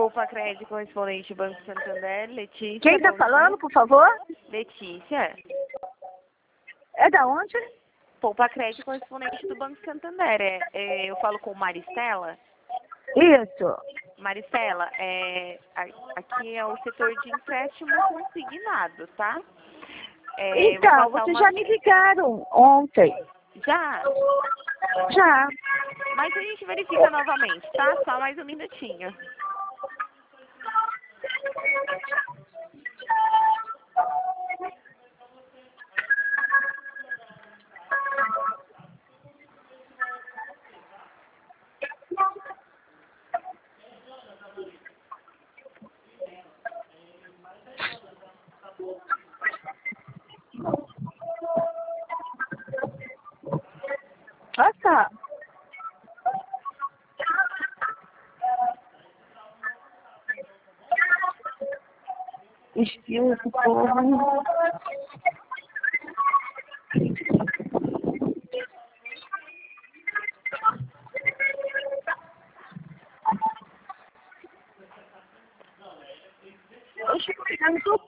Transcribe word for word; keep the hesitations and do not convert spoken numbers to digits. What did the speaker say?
Poupa Crédito correspondente Banco Santander, Letícia. Quem está falando, por favor? Letícia. É da onde? Poupa Crédito correspondente do Banco Santander. É, é, eu falo com Maristela. Isso. Maristela, é, aqui é o setor de empréstimo consignado, tá? É, então, vocês uma... já me ligaram ontem. Já? Já. Mas a gente verifica novamente, tá? Só mais um minutinho. Ah, tá. Estilo de porra. Eu estou pegando tudo.